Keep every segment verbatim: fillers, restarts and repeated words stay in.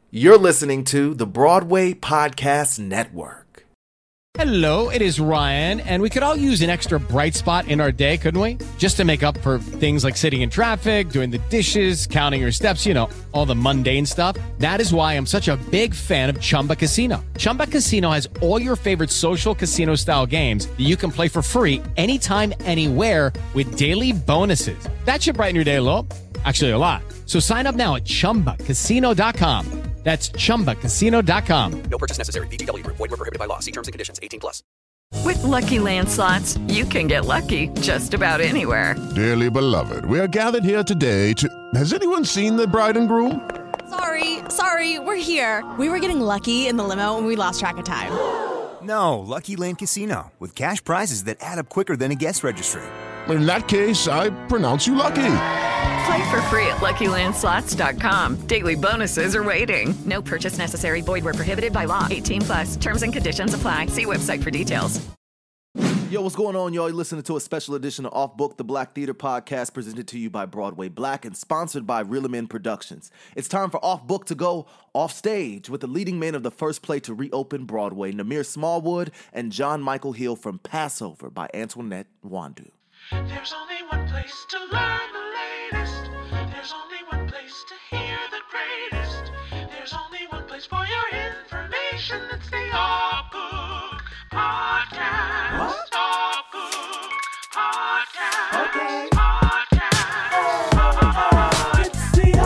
You're listening to the Broadway Podcast Network. Hello, it is Ryan, and we could all use an extra bright spot in our day, couldn't we? Just to make up for things like sitting in traffic, doing the dishes, counting your steps, you know, all the mundane stuff. That is why I'm such a big fan of Chumba Casino. Chumba Casino has all your favorite social casino-style games that you can play for free anytime, anywhere with daily bonuses. That should brighten your day a little. Actually, a lot. So sign up now at chumba casino dot com. That's chumba casino dot com. No purchase necessary. V G W Group. Void where prohibited by law. See terms and conditions. eighteen plus. With Lucky Land Slots, you can get lucky just about anywhere. Dearly beloved, we are gathered here today to... Has anyone seen the bride and groom? Sorry, sorry, we're here. We were getting lucky in the limo and we lost track of time. No, Lucky Land Casino, with cash prizes that add up quicker than a guest registry. In that case, I pronounce you lucky. Play for free at lucky land slots dot com. Daily bonuses are waiting. No purchase necessary. Void where prohibited by law. eighteen plus. Terms and conditions apply. See website for details. Yo, what's going on, y'all? You're listening to a special edition of Off Book, the Black Theater Podcast, presented to you by Broadway Black and sponsored by Real Men Productions. It's time for Off Book to go off stage with the leading men of the first play to reopen Broadway, Namir Smallwood and John Michael Hill from Passover by Antoinette Nwandu. There's only one place to learn the latest. There's only one place to hear the greatest. There's only one place for your information. It's the Off Book Podcast. What? Off Book Podcast. Okay. Podcast. Oh, it's the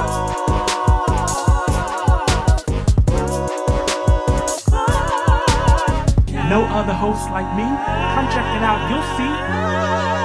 Off Book Podcast. No other hosts like me. Come check it out. You'll see.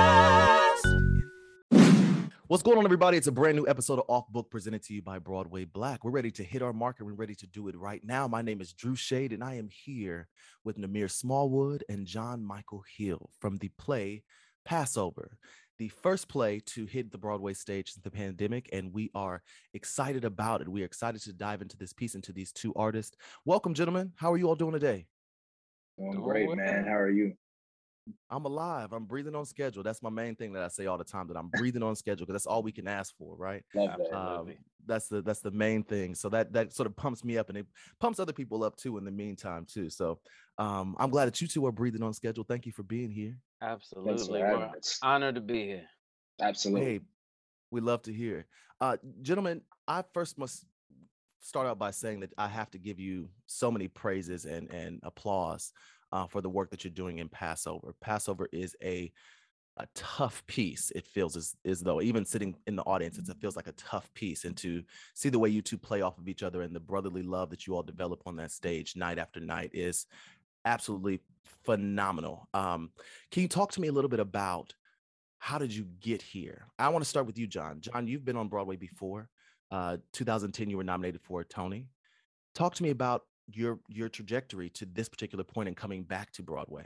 What's going on, everybody? It's a brand new episode of Off Book presented to you by Broadway Black. We're ready to hit our mark and we're ready to do it right now. My name is Drew Shade and I am here with Namir Smallwood and John Michael Hill from the play Passover, the first play to hit the Broadway stage since the pandemic, and we are excited about it. We are excited to dive into this piece, into these two artists. Welcome, gentlemen. How are you all doing today? Doing great, man. How are you? I'm alive. I'm breathing on schedule. That's my main thing that I say all the time, that I'm breathing on schedule, because that's all we can ask for, right? Love that. Um, that's the that's the main thing. So that that sort of pumps me up, and it pumps other people up too in the meantime too. So um, I'm glad that you two are breathing on schedule. Thank you for being here. Absolutely. We're honored to be here. Absolutely. Hey, we love to hear. Uh, gentlemen, I first must start out by saying that I have to give you so many praises and and applause Uh, for the work that you're doing in Passover. Passover is a a tough piece. It feels as, as though, even sitting in the audience, it's, it feels like a tough piece. And to see the way you two play off of each other and the brotherly love that you all develop on that stage night after night is absolutely phenomenal. Um, can you talk to me a little bit about how did you get here? I want to start with you, John. John, you've been on Broadway before. Uh, two thousand ten, you were nominated for a Tony. Talk to me about your your trajectory to this particular point and coming back to Broadway.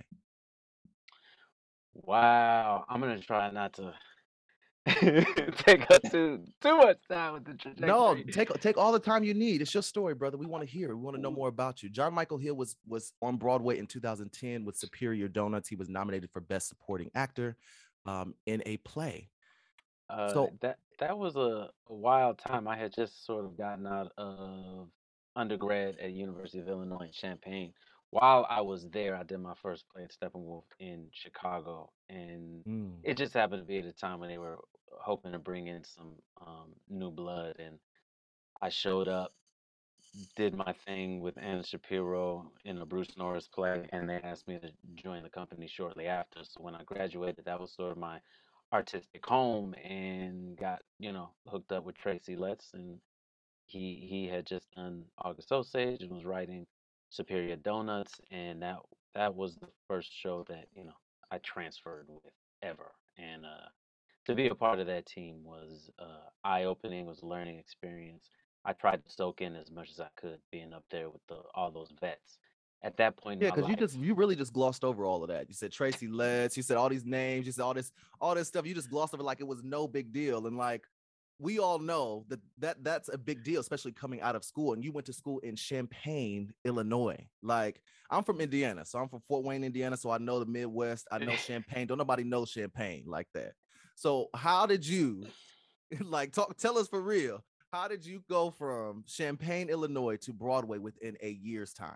Wow, I'm gonna try not to take up too too much time with the trajectory. No, take take all the time you need. It's your story, brother. We want to hear. We want to know more about you. John Michael Hill was was on Broadway in two thousand ten with Superior Donuts. He was nominated for Best Supporting Actor um, in a play. Uh, So, that that was a, a wild time. I had just sort of gotten out of undergrad at University of Illinois in Champaign. While I was there, I did my first play at Steppenwolf in Chicago, and mm, it just happened to be at a time when they were hoping to bring in some um, new blood, and I showed up, did my thing with Anna Shapiro in a Bruce Norris play, and they asked me to join the company shortly after. So when I graduated, that was sort of my artistic home, and got, you know, hooked up with Tracy Letts, and he he had just done August Osage and was writing Superior Donuts, and that that was the first show that, you know, I transferred with ever. And uh, to be a part of that team was uh, eye-opening, was a learning experience. I tried to soak in as much as I could, being up there with the all those vets. At that point in yeah, my because you life, just you really just glossed over all of that. You said Tracy Letts, you said all these names, you said all this all this stuff. You just glossed over like it was no big deal. And like we all know that, that that's a big deal, especially coming out of school. And you went to school in Champaign, Illinois. Like I'm from Indiana, so I'm from Fort Wayne, Indiana. So I know the Midwest. I know Champaign. Don't nobody know Champaign like that. So how did you like talk? Tell us for real. How did you go from Champaign, Illinois to Broadway within a year's time?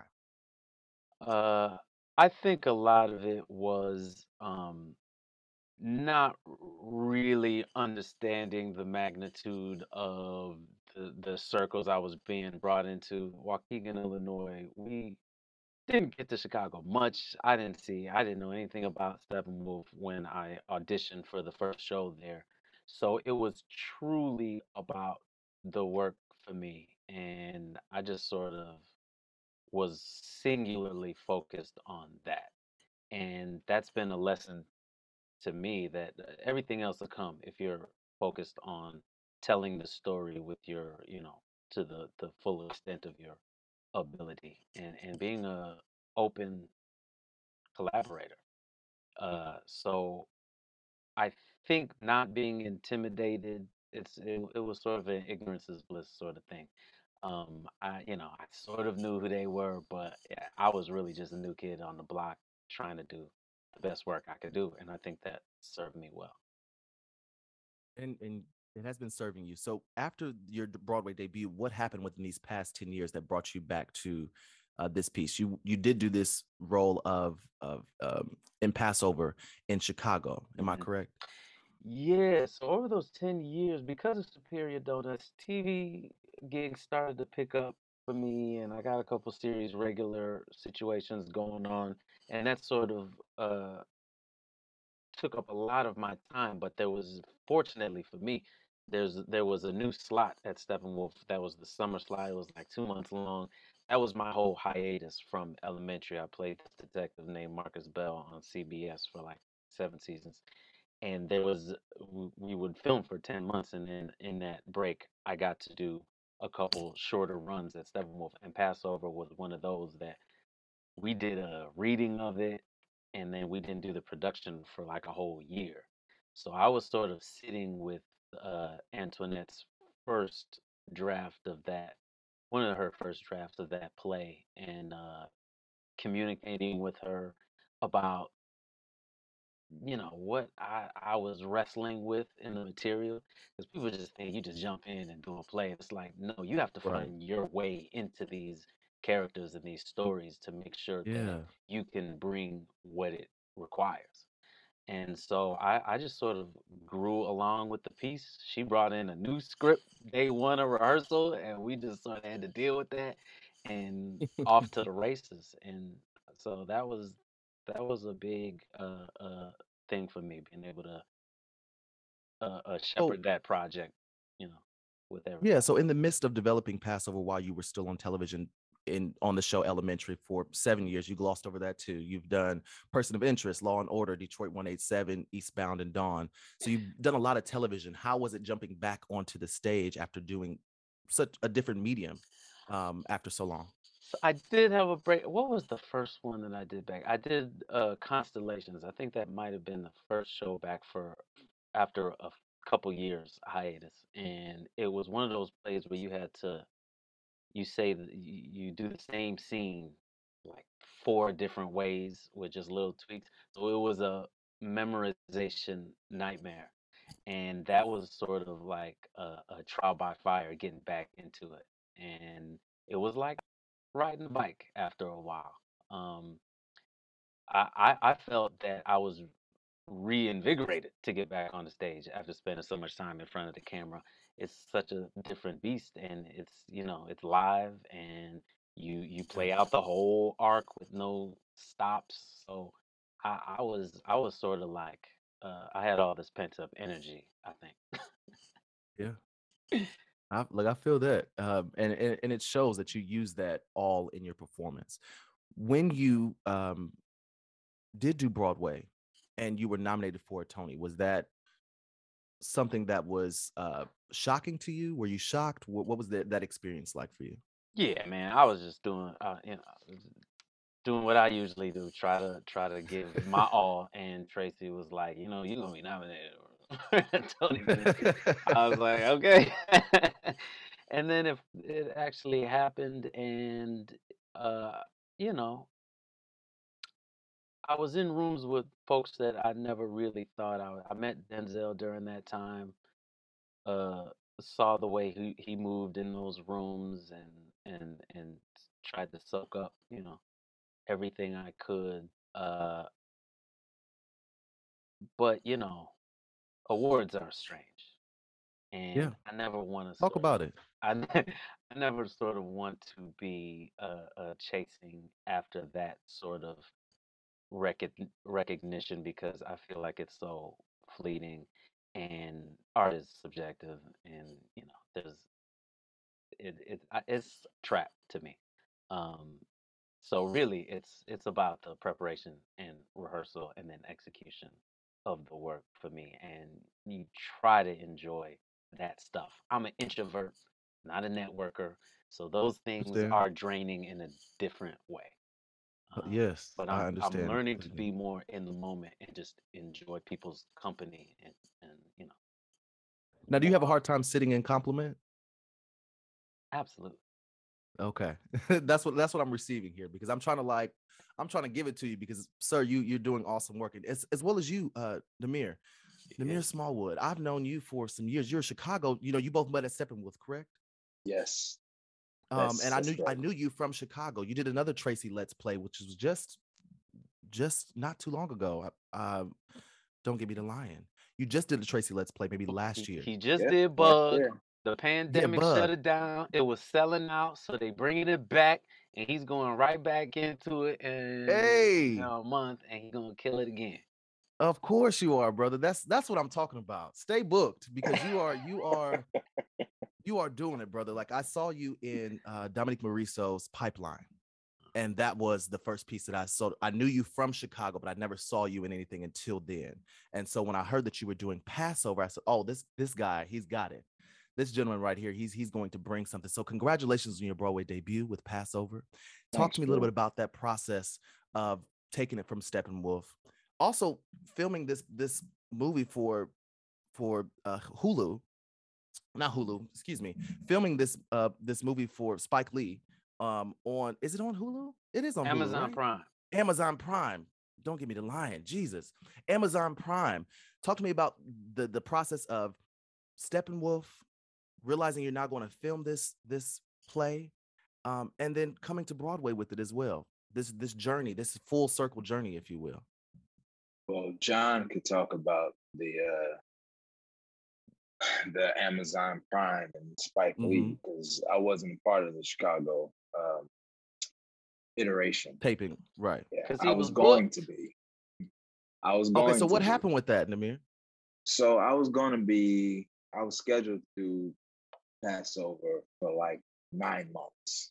Uh, I think a lot of it was um, not r- really understanding the magnitude of the, the circles I was being brought into. Waukegan, Illinois, we didn't get to Chicago much. I didn't see, I didn't know anything about Steppenwolf when I auditioned for the first show there. So it was truly about the work for me. And I just sort of was singularly focused on that. And that's been a lesson to me that uh, everything else will come if you're focused on telling the story with your, you know, to the the full extent of your ability and and being a open collaborator. Uh, so I think not being intimidated, it's it, it was sort of an ignorance is bliss sort of thing. Um, I you know I sort of knew who they were, but yeah, I was really just a new kid on the block trying to do the best work I could do, and I think that served me well. And and it has been serving you. So after your d- Broadway debut, what happened within these past ten years that brought you back to uh, this piece? You you did do this role of of um, in Passover in Chicago. Am I Mhm. correct? Yeah, so over those ten years, because of Superior Donuts, T V gigs started to pick up for me, and I got a couple series regular situations going on, and that sort of uh, took up a lot of my time. But there was, fortunately for me, there's there was a new slot at Steppenwolf that was the summer slot. It was like two months long. That was my whole hiatus from Elementary. I played this detective named Marcus Bell on C B S for like seven seasons, and there was w- we would film for ten months, and then in that break I got to do a couple shorter runs at Steppenwolf, and Passover was one of those that we did a reading of it, and then we didn't do the production for like a whole year. So I was sort of sitting with uh Antoinette's first draft of that, one of her first drafts of that play, and uh communicating with her about, you know, what I I was wrestling with in the material, because people just think you just jump in and do a play. It's like, no, you have to Right. find your way into these characters and these stories to make sure that Yeah. you can bring what it requires. And so I, I just sort of grew along with the piece. She brought in a new script day one of rehearsal, and we just sort of had to deal with that and off to the races. And so that was that was a big uh, uh, thing for me, being able to uh, uh, So shepherd that project, you know, with yeah, everybody. so in the midst of developing Passover while you were still on television in on the show Elementary for seven years, you glossed over that too. You've done Person of Interest, Law and Order, Detroit one eighty-seven, Eastbound and Dawn. So you've done a lot of television. How was it jumping back onto the stage after doing such a different medium um, after so long? So I did have a break. What was the first one that I did back? I did uh Constellations. I think that might have been the first show back for after a f- couple years hiatus. And it was one of those plays where you had to you say that you, you do the same scene like four different ways with just little tweaks. So it was a memorization nightmare. And that was sort of like a, a trial by fire getting back into it. And it was like riding a bike after a while. Um, I, I I felt that I was reinvigorated to get back on the stage after spending so much time in front of the camera. It's such a different beast, and it's, you know, it's live, and you you Yeah. play out the whole arc with no stops. So I, I was I was sort of like uh, I had all this pent up energy, I think. Yeah. I, like I feel that, um, and, and and it shows that you use that all in your performance. When you um, did do Broadway, and you were nominated for a Tony, was that something that was uh, shocking to you? Were you shocked? What, what was that that experience like for you? Yeah, man, I was just doing uh, you know doing what I usually do, try to try to give my all. And Tracy was like, you know, you're gonna be nominated for Tony for this. I was like, okay. And then if it actually happened, and uh, you know, I was in rooms with folks that I never really thought I would. I met Denzel during that time. Uh, saw the way he, he moved in those rooms and and and tried to soak up, you know, everything I could. Uh, but you know, awards are strange, Yeah. and I never want to Talk sort of, about it. I, ne- I never sort of want to be uh, uh, chasing after that sort of recog- recognition because I feel like it's so fleeting, and art is subjective, and you know, there's it, it I- it's a trap to me. Um, so really, it's it's about the preparation and rehearsal and then execution of the work for me, and you try to enjoy that stuff. I'm an introvert, not a networker, so those things Understand? are draining in a different way. Uh, Um, Yes, but I I'm I'm understand learning to completely. be more in the moment and just enjoy people's company and and you know Now, do you have a more. hard time sitting in compliment? Absolutely. Okay. That's what that's what I'm receiving here because I'm trying to like I'm trying to give it to you because sir, you you're doing awesome work and as as well as you, uh, Namir. Yeah. Namir Smallwood. I've known you for some years. You're in Chicago. You know, you both met at Steppenwolf, correct? Yes, Um, that's and I that's knew I correct. knew you from Chicago. You did another Tracy Let's Play, which was just just not too long ago. Uh, don't Give Me the Lion. You just did a Tracy Let's Play maybe last He year. he just Yep, did right Bug. there. The Yeah, pandemic shut Bug. it down. It was selling out, so they bringing it back, and he's going right back into it in you Hey, know, a month, and he's gonna kill it again. of course you are, brother. That's that's what I'm talking about. Stay booked because you are you are you are doing it, brother. Like I saw you in uh, Dominique Morisseau's Pipeline, and that was the first piece that I saw. I knew you from Chicago, but I never saw you in anything until then. And so when I heard that you were doing Passover, I said, "Oh, this this guy, he's got it. This gentleman right here, he's he's going to bring something." So congratulations on your Broadway debut with Passover. Talk Thanks, to me a little bit bro. about that process of taking it from Steppenwolf, also filming this this movie for for uh, Hulu, not Hulu, excuse me, filming this uh this movie for Spike Lee um on is it on Hulu? It is on Hulu, Amazon right? Prime. Amazon Prime. Don't give me the lion, Jesus. Amazon Prime. Talk to me about the the process of Steppenwolf, realizing you're now going to film this this play, um, and then coming to Broadway with it as well. This this journey, this full circle journey, if you will. Well, John could talk about the uh the Amazon Prime and Spike Mm-hmm. Lee because I wasn't a part of the Chicago um, iteration. Taping, right? Yeah, Because I he was was going to booked. be. I was Okay, so going to what be. happened with that, Namir? So I was going to be. I was scheduled to pass over for like nine months,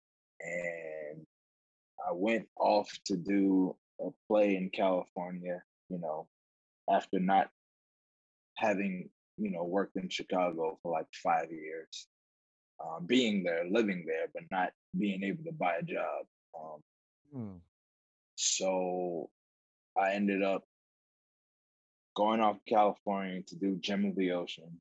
and I went off to do a play in California. You know, after not having you know worked in Chicago for like five years, um, being there, living there, but not being able to buy a job. Um, Hmm. so I ended up going off to California to do Gem of the Ocean,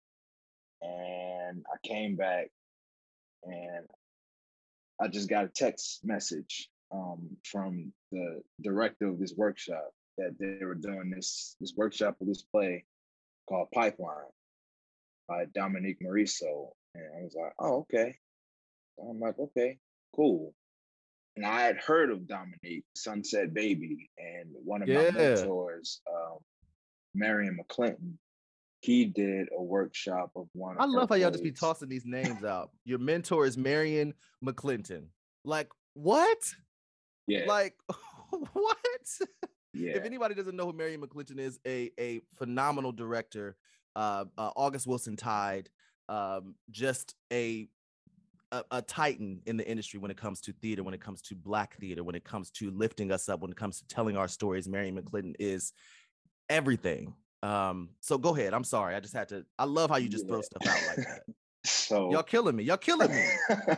and I came back and I just got a text message um, from the director of this workshop that they were doing this this workshop of this play called Pipeline by Dominique Morisseau, and I was like, oh okay. I'm like, okay, cool. And I had heard of Dominique, Sunset Baby, and one of my Yeah. mentors, um, Marion McClinton, he did a workshop of one I of her love how y'all just be plays. tossing these names out. Your mentor is Marion McClinton. Like, what? Yeah, Like, what? If yeah, anybody doesn't know who Marion McClinton is, a, a phenomenal director, uh, uh, August Wilson Tide, um, just a, a a titan in the industry when it comes to theater, when it comes to Black theater, when it comes to lifting us up, when it comes to telling our stories. Marion McClinton is everything. Um, so go ahead. I'm sorry. I just had to. I love how you just throw yeah. stuff out like that. Y'all So, killing me. Y'all killing me.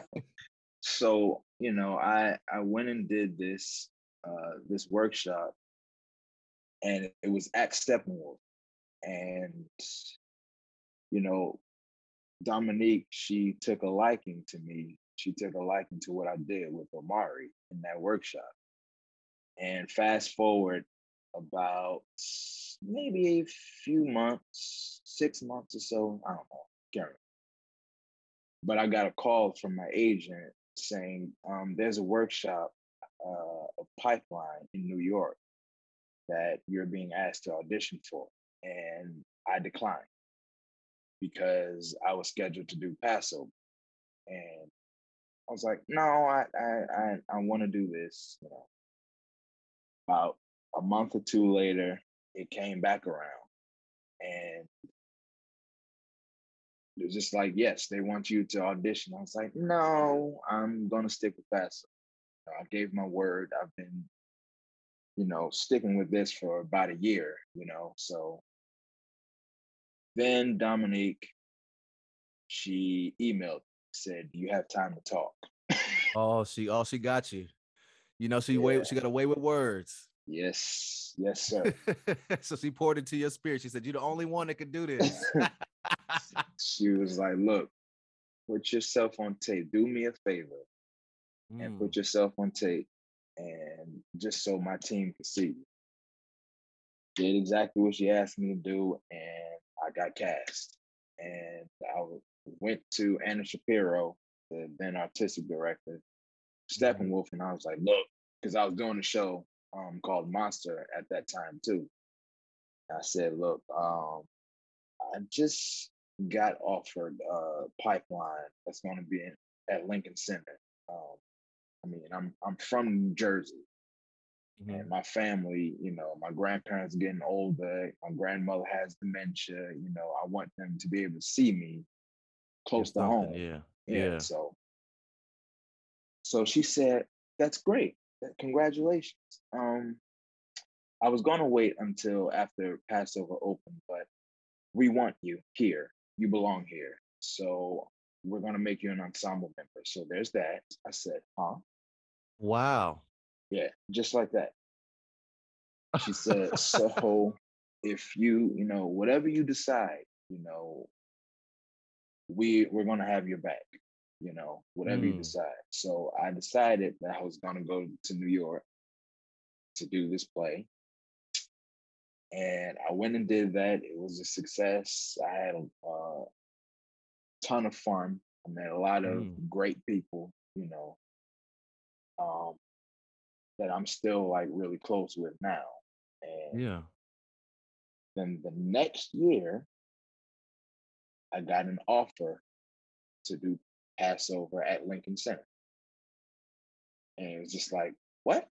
so you know, I I went and did this uh, this workshop, and it was at Steppenwolf, and you know, Dominique, she took a liking to me. She took a liking to what I did with Omari in that workshop. And fast forward about maybe a few months, six months or so, I don't know. Can't remember. But I got a call from my agent saying um, there's a workshop, uh, a pipeline in New York that you're being asked to audition for, and I declined because I was scheduled to do Passover, and I was like, no, I I I, I want to do this. You know, about a month or two later, it came back around, and it was just like, yes, they want you to audition. I was like, no, I'm gonna stick with Passover. I gave my word. I've been, you know, sticking with this for about a year. You know, so then Dominique, she emailed, said, "Do you have time to talk?" Oh, she oh she got you. You know, she Yeah. way she got away with words. Yes, yes, sir. So she poured into your spirit. She said, "You're the only one that can do this." She was like, "Look, put yourself on tape. Do me a favor and Mm. put yourself on tape, and just so my team can see you." Did exactly what she asked me to do, and I got cast. And I w- went to Anna Shapiro, the then artistic director, Steppenwolf, and I was like, "Look," because I was doing a show um, called Monster at that time too. I said, "Look, um, I just got offered a pipeline that's going to be in, at Lincoln Center. Um, I mean, I'm I'm from New Jersey, Mhm. and my family, you know, my grandparents getting older. My grandmother has dementia. You know, I want them to be able to see me close to something, home. yeah, Yeah. yeah. So, so she said, "That's great. Congratulations." Um, I was going to wait until after Passover opened, but we want you here. You belong here. So we're going to make you an ensemble member. So there's that. I said, huh? Wow. Yeah, just like that. She said, so if you, you know, whatever you decide, you know, we we're going to have your back, you know, whatever you Mm. decide. So I decided that I was going to go to New York to do this play. And I went and did that. It was a success. I had a uh, ton of fun. I met a lot of Mm. great people, you know, um, that I'm still like really close with now. And Yeah. then the next year, I got an offer to do Passover at Lincoln Center. And it was just like, what?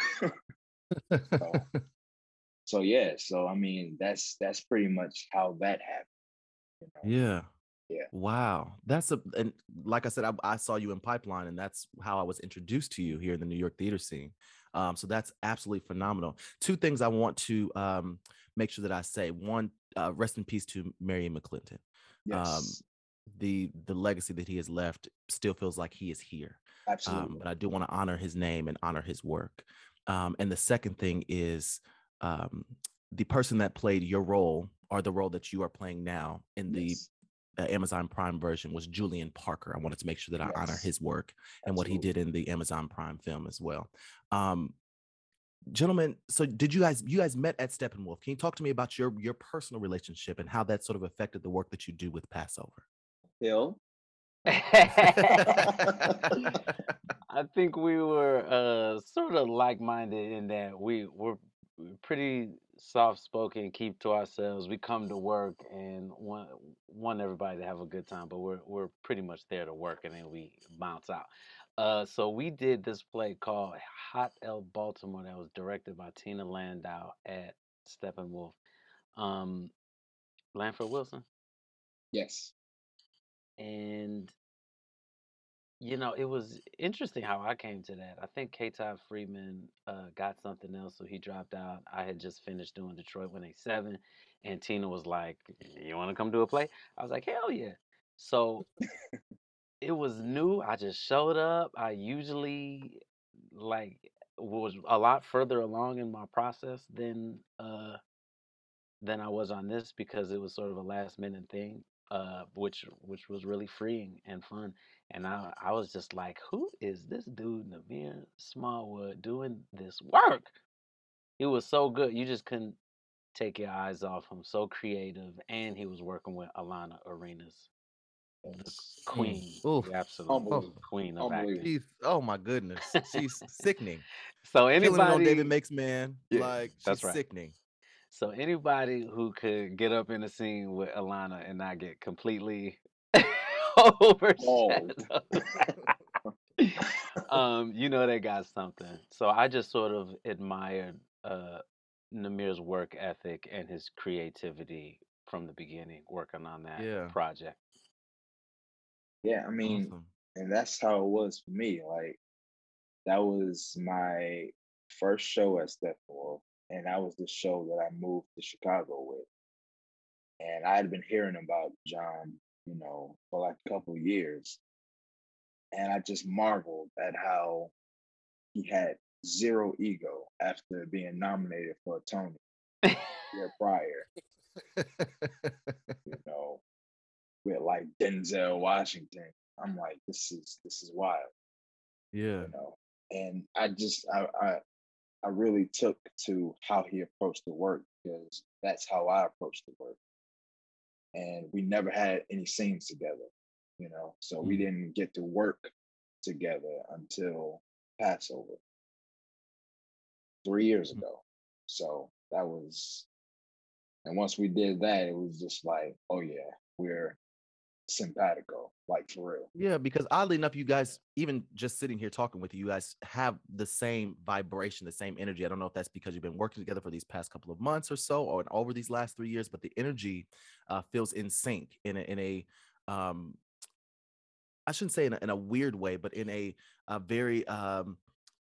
so, so yeah, so I mean, that's that's pretty much how that happened. You know? Yeah. Yeah. Wow. That's a and like I said, I, I saw you in Pipeline, and that's how I was introduced to you here in the New York theater scene. Um, so that's absolutely phenomenal. Two things I want to um, make sure that I say. One, uh, rest in peace to Marion McClinton. Um, Yes. the the legacy that he has left still feels like he is here. Absolutely. Um, but I do want to honor his name and honor his work. Um, and the second thing is um, the person that played your role or the role that you are playing now in the Yes. uh, Amazon Prime version was Julian Parker. I wanted to make sure that I honor Yes. his work and what he Absolutely. did in the Amazon Prime film as well. Um, gentlemen, so did you guys you guys met at Steppenwolf? Can you talk to me about your your personal relationship and how that sort of affected the work that you do with Passover? Hill. I think we were uh, sort of like-minded in that we were pretty soft-spoken, keep to ourselves. We come to work and want want everybody to have a good time, but we're we're pretty much there to work, and then we bounce out. Uh, so we did this play called Hot L Baltimore that was directed by Tina Landau at Steppenwolf. Um, Lanford Wilson. Yes. And you know, it was interesting how I came to that. I think K. Todd Freeman uh, got something else, so he dropped out. I had just finished doing Detroit one eighty-seven, and Tina was like, "You want to come do a play?" I was like, "Hell yeah!" So it was new. I just showed up. I usually like was a lot further along in my process than uh than I was on this because it was sort of a last minute thing, uh, which which was really freeing and fun. And I I was just like, who is this dude, Naveen Smallwood, doing this work? It was so good. You just couldn't take your eyes off him. So creative, and he was working with Alana Arenas, the It's Mm. queen, Oof. the absolute Oh, unbelievable. queen of acting. Unbelievable. she's oh my goodness. She's sickening. So Killing it on David anybody, Makes Man. yeah, Like that's she's right. sickening. So anybody who could get up in the scene with Alana and not get completely Bald. overshadowed, um, you know they got something. So I just sort of admired uh Namir's work ethic and his creativity from the beginning, working on that Yeah. project. Yeah, I mean, Awesome. and that's how it was for me. Like that was my first show at Steppenwolf, and that was the show that I moved to Chicago with. And I had been hearing about John, you know, for like a couple of years, and I just marveled at how he had zero ego after being nominated for a Tony the year prior. You know, with like Denzel Washington. I'm like, this is this is wild, Yeah. you know. And I just I I, I really took to how he approached the work because that's how I approached the work. And we never had any scenes together, you know. So we Mm. didn't get to work together until Passover three years Mm. ago. So that was, and once we did that, it was just like, oh yeah, we're simpatico, like for real. Yeah, because oddly enough, you guys, even just sitting here talking with you, you guys have the same vibration, the same energy. I don't know if that's because you've been working together for these past couple of months or so, or over these last three years, but the energy uh, feels in sync in a, in a um, I shouldn't say in a, in a weird way, but in a, a very um,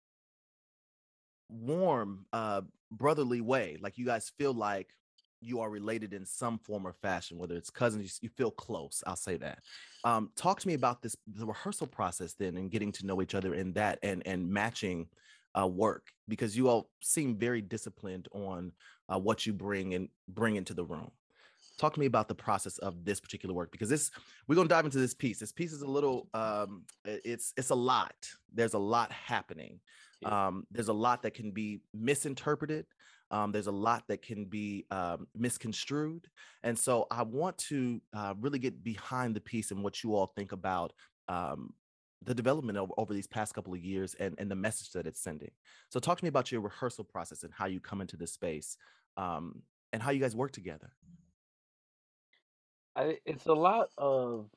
warm, uh, brotherly way. Like you guys feel like you are related in some form or fashion, whether it's cousins, you, s- you feel close. I'll say that. Um, talk to me about this, the rehearsal process then, and getting to know each other in that, and and matching uh, work, because you all seem very disciplined on uh, what you bring and bring into the room. Talk to me about the process of this particular work, because this we're gonna dive into this piece. This piece is a little um i- it's it's a lot. There's a lot happening. Yeah. Um, there's a lot that can be misinterpreted. Um, there's a lot that can be um, misconstrued. And so I want to uh, really get behind the piece and what you all think about um, the development over, over these past couple of years, and, and the message that it's sending. So talk to me about your rehearsal process and how you come into this space, um, and how you guys work together. I, it's a lot of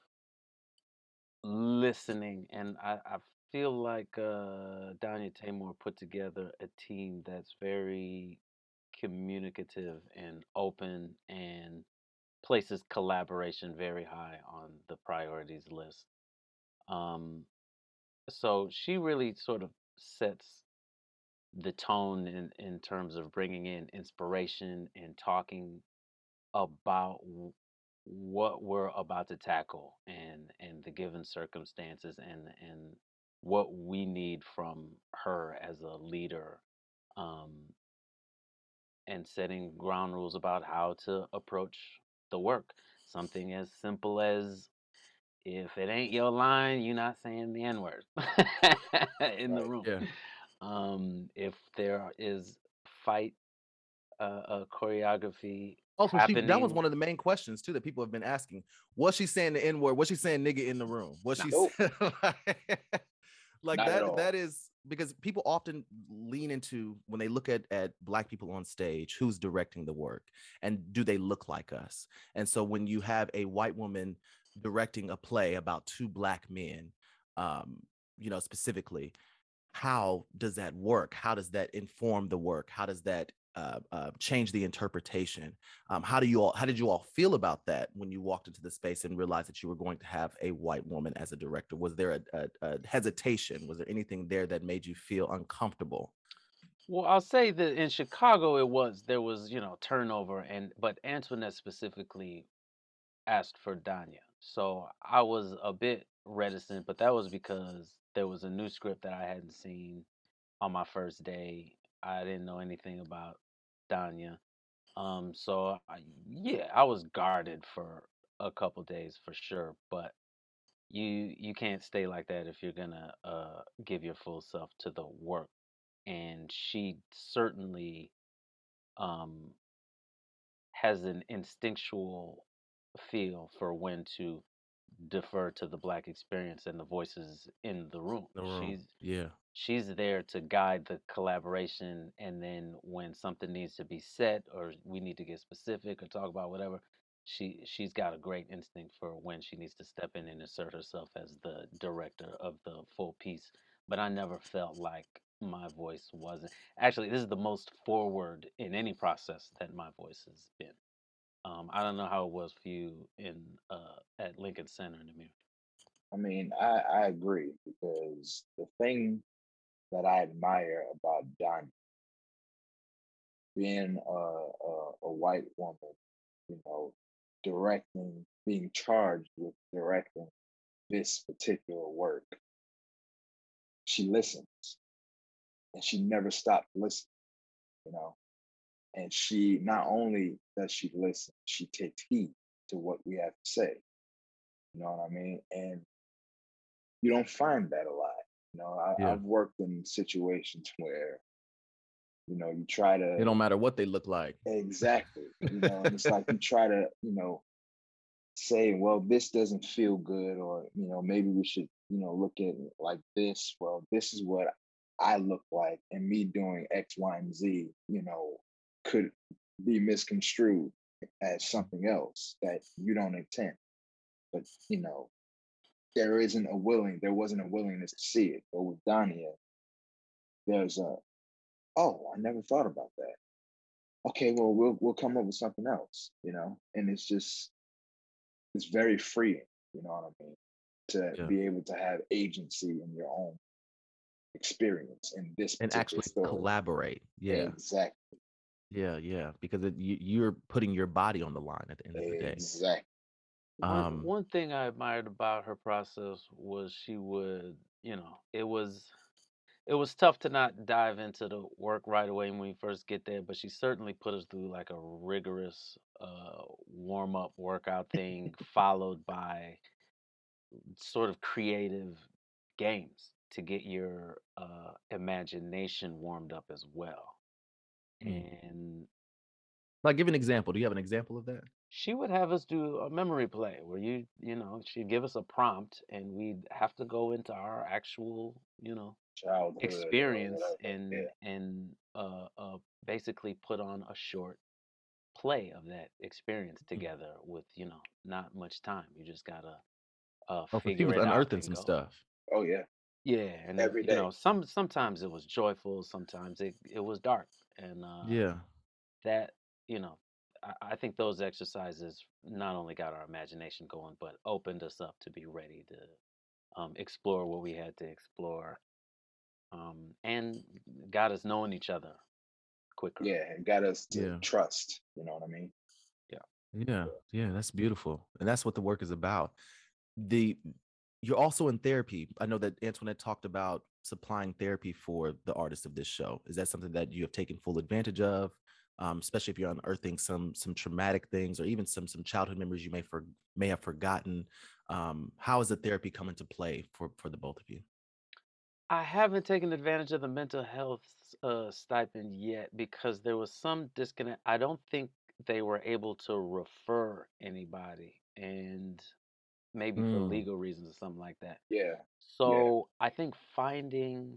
listening, and I, I feel like uh, Danya Tamor put together a team that's very communicative and open and places collaboration very high on the priorities list. Um, so she really sort of sets the tone in, in terms of bringing in inspiration and talking about w- what we're about to tackle, and and the given circumstances, and and what we need from her as a leader, um, and setting ground rules about how to approach the work. Something as simple as, if it ain't your line, you're not saying the N word in the Right. room. Yeah. Um, if there is fight uh, uh, choreography Also, she that was happening, one of the main questions too that people have been asking. Was she saying the N word? Was she saying nigga in the room? Was no, she Nope, saying like, like not at that? That all. is because people often lean into, when they look at at black people on stage, who's directing the work and do they look like us? And so when you have a white woman directing a play about two black men, um, you know, specifically, how does that work? How does that inform the work? How does that uh, uh, change the interpretation? Um, how do you all? How did you all feel about that when you walked into the space and realized that you were going to have a white woman as a director? Was there a, a, a hesitation? Was there anything there that made you feel uncomfortable? well, I'll say that in Chicago it was there was, you know, turnover, and but Antoinette specifically asked for Danya. So I was a bit reticent, but that was because there was a new script that I hadn't seen on my first day. I didn't know anything about Danya. Um, so I, yeah, I was guarded for a couple days for sure, but you you can't stay like that if you're gonna uh give your full self to the work. And she certainly um has an instinctual feel for when to defer to the Black experience and the voices in the room. The room. She's Yeah. she's there to guide the collaboration, and then when something needs to be said or we need to get specific or talk about whatever, she she's got a great instinct for when she needs to step in and assert herself as the director of the full piece. But I never felt like my voice wasn't. Actually, this is the most forward in any process that my voice has been. Um, I don't know how it was for you in uh, at Lincoln Center, Namir. I mean, I, I agree because the thing that I admire about Donnie, being a, a, a white woman, you know, directing, being charged with directing this particular work, she listens and she never stopped listening, you know. And she not only does she listen, she takes heed to what we have to say. You know what I mean? And you don't find that a lot. You know, I, Yeah. I've worked in situations where, you know, you try to. It don't matter what they look like. Exactly. You know, and it's like you try to, you know, say, well, this doesn't feel good, or, you know, maybe we should, you know, look at it like this. Well, this is what I look like, and me doing X, Y, and Z, you know, could be misconstrued as something else that you don't intend. But, you know, there isn't a willing, there wasn't a willingness to see it. But with Dania, there's a, oh, I never thought about that. Okay, well, we'll we'll come up with something else, you know? And it's just, it's very freeing, you know what I mean? To Yeah. be able to have agency in your own experience in this And particular actually story. collaborate. Yeah. Exactly. Yeah, yeah. Because it, you, you're putting your body on the line at the end of the day. Exactly. One Um, one thing I admired about her process was she would, you know, it was it was tough to not dive into the work right away when we first get there, but she certainly put us through like a rigorous uh warm up workout thing, followed by sort of creative games to get your uh imagination warmed up as well. Mm. And like, give an example. Do you have an example of that? she would have us do a memory play where you, you know, she'd give us a prompt and we'd have to go into our actual, you know, Childhood or experience whatever. and Yeah. and uh, uh basically put on a short play of that experience together with, you know, not much time. You just gotta uh Oh, so she figure was it out unearthing and some go. stuff. Oh yeah. Yeah, and it, Every you know, day. some sometimes it was joyful, sometimes it it was dark, and uh Yeah. that, you know, I, I think those exercises not only got our imagination going, but opened us up to be ready to um, explore what we had to explore, um, and got us knowing each other quicker. Yeah, and got us to Yeah. trust. You know what I mean? Yeah. Yeah. Yeah. That's beautiful. And that's what the work is about. The You're also in therapy. I know that Antoinette talked about supplying therapy for the artists of this show. Is that something that you have taken full advantage of? Um, especially if you're unearthing some some traumatic things or even some some childhood memories you may for may have forgotten. Um, how is the therapy come into play for for the both of you? I haven't taken advantage of the mental health uh, stipend yet because there was some disconnect. I don't think they were able to refer anybody, and maybe for Mm. legal reasons or something like that. Yeah. Yeah. So I think finding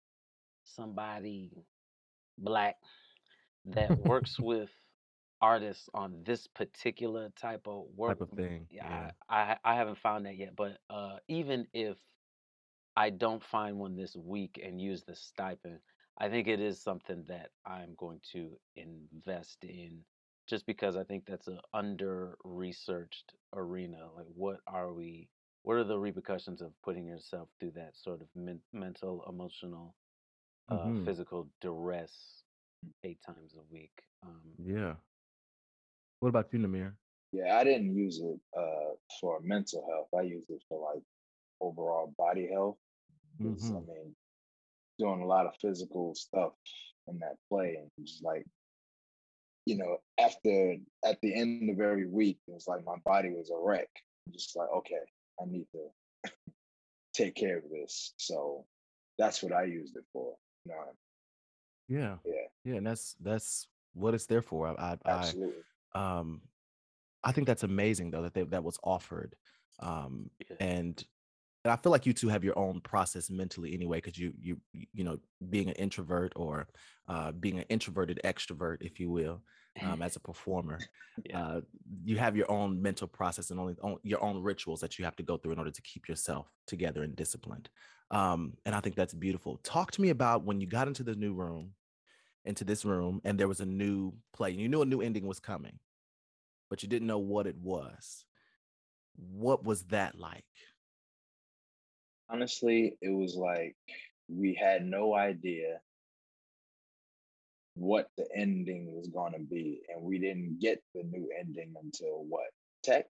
somebody Black that works with artists on this particular type of work, Type of thing. yeah, Yeah. I, I I haven't found that yet. But uh, even if I don't find one this week and use the stipend, I think it is something that I'm going to invest in just because I think that's an under researched arena. Like, what are we, what are the repercussions of putting yourself through that sort of men- mental, emotional, uh, Hmm. physical duress eight times a week? Um, Yeah. What about you, Namir? Yeah, I didn't use it uh for mental health. I used it for like overall body health. Because I Hmm. mean, doing a lot of physical stuff in that play, and just like, you know, after at the end of every week, it was like my body was a wreck. I'm just like, okay, I need to take care of this. So that's what I used it for. You know, Yeah. yeah, Yeah. And that's that's what it's there for. I I, absolutely. I um I think that's amazing though that they, that was offered. Um, Yeah. and and I feel like you two have your own process mentally anyway, because you you you you know, being an introvert or uh, being an introverted extrovert, if you will, um, as a performer, Yeah. uh, you have your own mental process and only own, your own rituals that you have to go through in order to keep yourself together and disciplined. Um, and I think that's beautiful. Talk to me about when you got into the new room, into this room, and there was a new play. You knew a new ending was coming, but you didn't know what it was. What was that like? Honestly, it was like we had no idea what the ending was going to be, and we didn't get the new ending until what? Tech?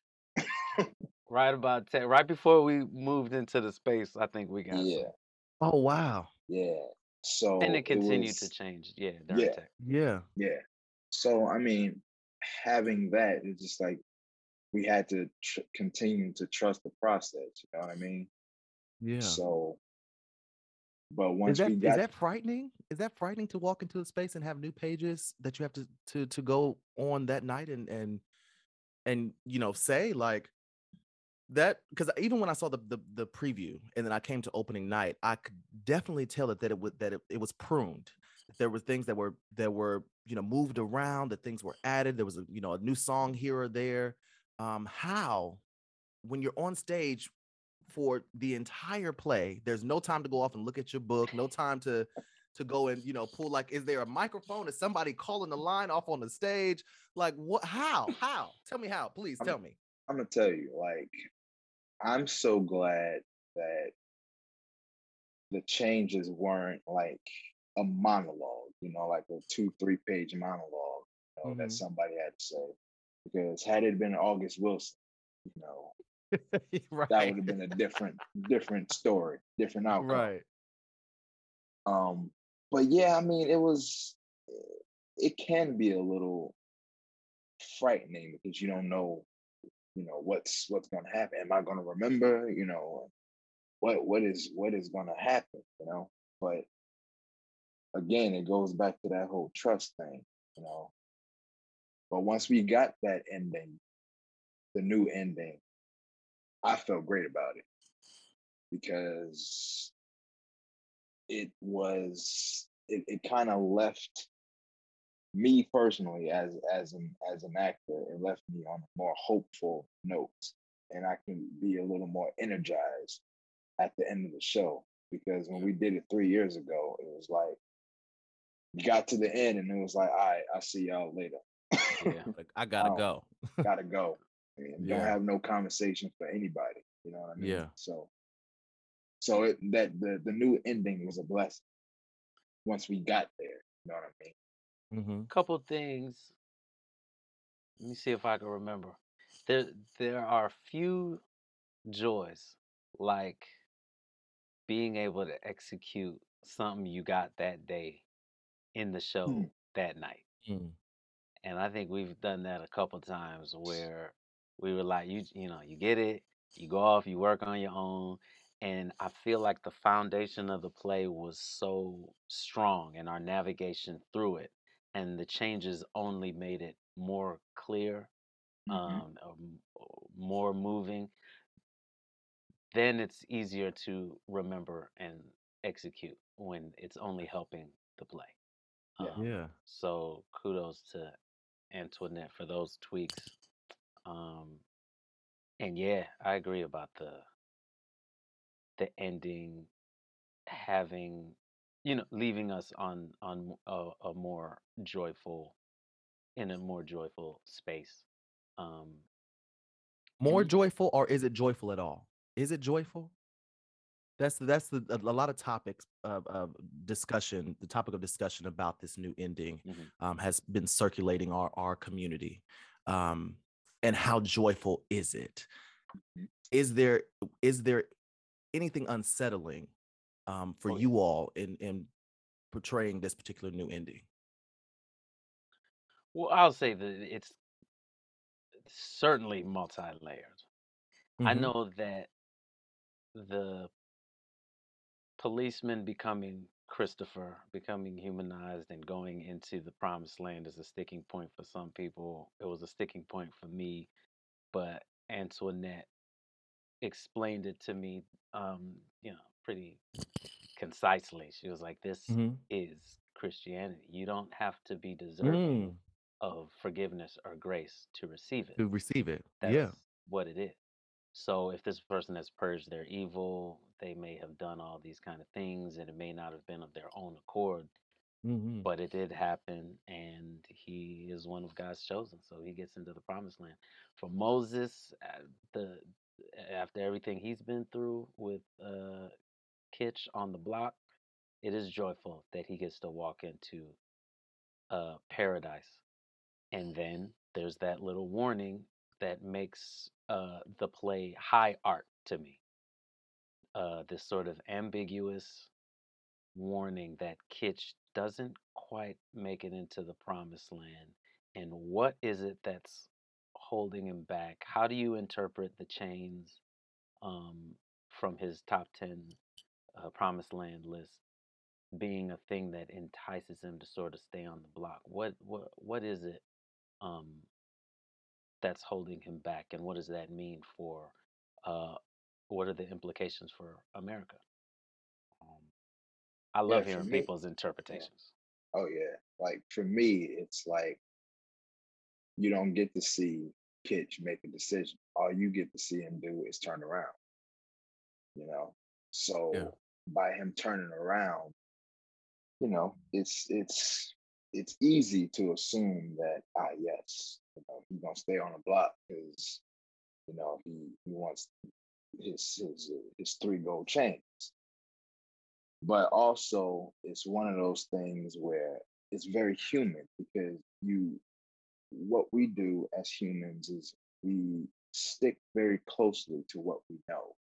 Right about ten, right before we moved into the space, I think we got Yeah, some. Oh wow. yeah. And So it it continued to was, change, yeah, during yeah, tech. Yeah. yeah. So I mean, having that, it's just like we had to tr- continue to trust the process. You know what I mean? Yeah. So, but Is once that we is got, that frightening? Is that frightening to walk into a space and have new pages that you have to to to go on that night and and and you know say like that? Because even when I saw the, the the preview and then I came to opening night, I could definitely tell that that it was that it, it was pruned. That there were things that were that were you know moved around, that things were added. There was a you know a new song here or there. Um, how when you're on stage for the entire play, there's no time to go off and look at your book, no time to to go and you know pull like, is there a microphone? Is somebody calling the line off on the stage? Like what? How? How? Tell me how, please I'm, tell me. I'm gonna tell you, like, I'm so glad that the changes weren't like a monologue, you know, like a two, three page monologue, you know, that Mhm. somebody had to say. Because had it been August Wilson, you know, that Right. would have been a different, different story, different outcome. Right. Um, but yeah, I mean, it was, it can be a little frightening because you don't know, you know, what's what's gonna happen. Am I gonna remember? You know, what what is what is gonna happen? You know, but again, it goes back to that whole trust thing. You know, but once we got that ending, the new ending, I felt great about it because it was it, it kind of left me personally as as an as an actor, it left me on a more hopeful note, and I can be a little more energized at the end of the show. Because when we did it three years ago, it was like you got to the end and it was like, all right, I'll see y'all later. Yeah. Like I I gotta don't go. gotta go. And don't Yeah. have no conversation for anybody. You know what I mean? Yeah. So so it, that the the new ending was a blessing once we got there. You know what I mean? Mm-hmm. Couple things. Let me see if I can remember. There, there are few joys like being able to execute something you got that day in the show that night. Mm. And I think we've done that a couple times where we were like, you, you know, you get it, you go off, you work on your own. And I feel like the foundation of the play was so strong and our navigation through it. And the changes only made it more clear, Mm-hmm. um, um, more moving. Then it's easier to remember and execute when it's only helping the play. Yeah. Um, Yeah. so kudos to Antoinette for those tweaks. Um, and yeah, I agree about the the ending having, you know, leaving us on on a, a more joyful in a more joyful space. Um, and More y- joyful, or is it joyful at all? Is it joyful? That's that's the, a, a lot of topics of, of discussion. The topic of discussion about this new ending mhm. um, has been circulating our our community. Um, and how joyful is it? Is there is there anything unsettling um, for Oh yeah. you all in in portraying this particular new ending? Well, I'll say that it's certainly multi-layered. I Mm-hmm. know that the policeman becoming Christopher, becoming humanized and going into the promised land is a sticking point for some people. It was a sticking point for me, but Antoinette explained it to me, um, you know, pretty concisely. She was like, "This Mm-hmm. is Christianity. You don't have to be deserving Mm, of forgiveness or grace to receive it. to receive it. That's Yeah. what it is. So if this person has purged their evil, they may have done all these kind of things, and it may not have been of their own accord, Mm-hmm. but it did happen, and he is one of God's chosen, so he gets into the promised land. For Moses, uh, the after everything he's been through with uh, Kitch on the block, it is joyful that he gets to walk into uh, paradise. And then there's that little warning that makes uh, the play high art to me. Uh, this sort of ambiguous warning that Kitch doesn't quite make it into the promised land. And what is it that's holding him back? How do you interpret the chains um, from his top ten uh, promised land list being a thing that entices him to sort of stay on the block? What what what is it um, that's holding him back, and what does that mean for? Uh, what are the implications for America? Um, I Yeah, love for hearing me, people's yeah. interpretations. Oh yeah. Like for me, it's like you don't get to see Kitch make a decision. All you get to see him do is turn around, you know. Yeah. So by him turning around, you know, it's it's it's easy to assume that ah yes, you know, he's gonna stay on the block because you know he he wants his his his three gold chains. But also it's one of those things where it's very human because you what we do as humans is we stick very closely to what we know.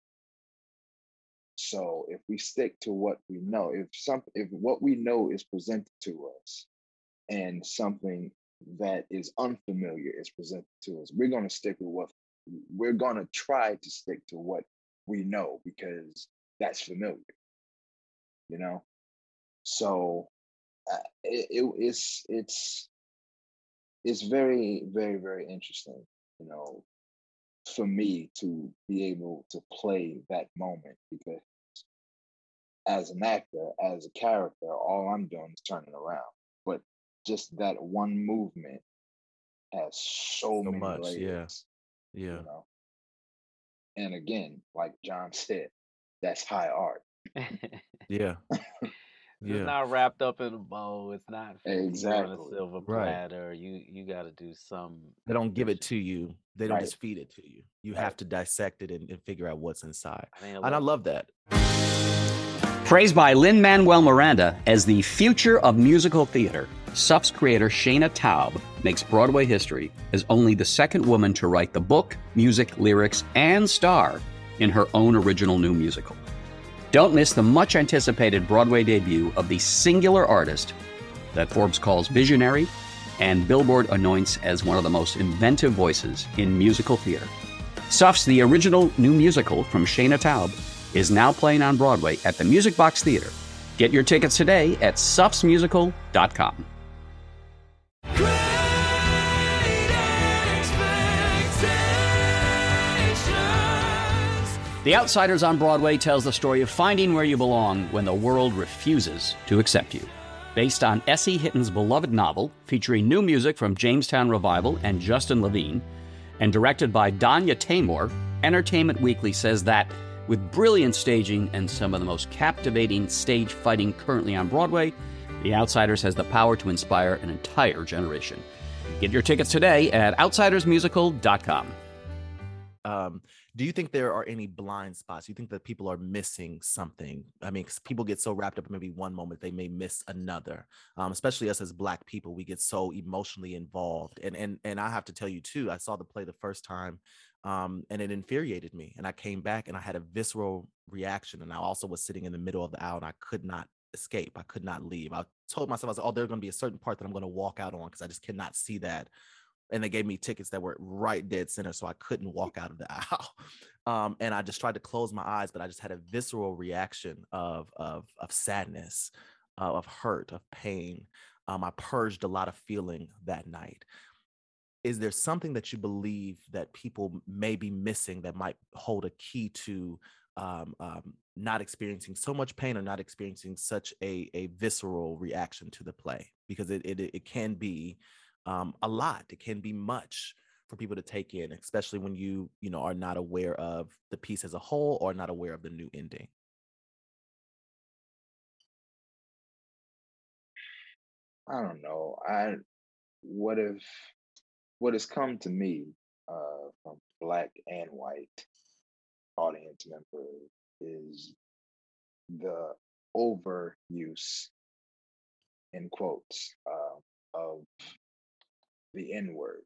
So if we stick to what we know, if some if what we know is presented to us and something that is unfamiliar is presented to us, we're going to stick with what we're going to try to stick to what we know because that's familiar, you know. So uh, it, it, it's it's it's very very very interesting, you know, for me to be able to play that moment because as an actor, as a character, all I'm doing is turning around. But just that one movement has so So many much. Yeah. layers, Yeah. you know. And again, like John said, that's high art. Yeah. It's Yeah. not wrapped up in a bow. It's not fed to you on a Exactly. silver Right. platter. You you got to do some They don't give it research. to you. They don't Right. just feed it to you. You Right. have to dissect it and, and figure out what's inside. I mean, And I look, love that. Praised by Lin-Manuel Miranda as the future of musical theater, S U F's creator Shayna Taub makes Broadway history as only the second woman to write the book, music, lyrics, and star in her own original new musical. Don't miss the much-anticipated Broadway debut of the singular artist that Forbes calls visionary and Billboard anoints as one of the most inventive voices in musical theater. S U F's The Original New Musical from Shayna Taub is now playing on Broadway at the Music Box Theater. Get your tickets today at sufs musical dot com. The Outsiders on Broadway tells the story of finding where you belong when the world refuses to accept you. Based on S E. Hitton's beloved novel, featuring new music from Jamestown Revival and Justin Levine, and directed by Danya Taymor, Entertainment Weekly says that with brilliant staging and some of the most captivating stage fighting currently on Broadway, The Outsiders has the power to inspire an entire generation. Get your tickets today at outsiders musical dot com. Um, do you think there are any blind spots? You think that people are missing something? I mean, 'cause people get so wrapped up in maybe one moment, they may miss another. Um, especially us as Black people, we get so emotionally involved. And and and I have to tell you too, I saw the play the first time, um, and it infuriated me. And I came back and I had a visceral reaction. And I also was sitting in the middle of the aisle, and I could not escape. I could not leave. I told myself, I was like, oh, there's going to be a certain part that I'm going to walk out on because I just cannot see that. And they gave me tickets that were right dead center, so I couldn't walk out of the aisle. Um, and I just tried to close my eyes, but I just had a visceral reaction of of of sadness, uh, of hurt, of pain. Um, I purged a lot of feeling that night. is there something that you believe that people may be missing that might hold a key to um, um, not experiencing so much pain or not experiencing such a, a visceral reaction to the play? Because it, it, it can be um, a lot. It can be much for people to take in, especially when you, you know, are not aware of the piece as a whole or not aware of the new ending. I don't know. I what if what has come to me uh, from black and white audience members is the overuse, in quotes, uh, of the N word.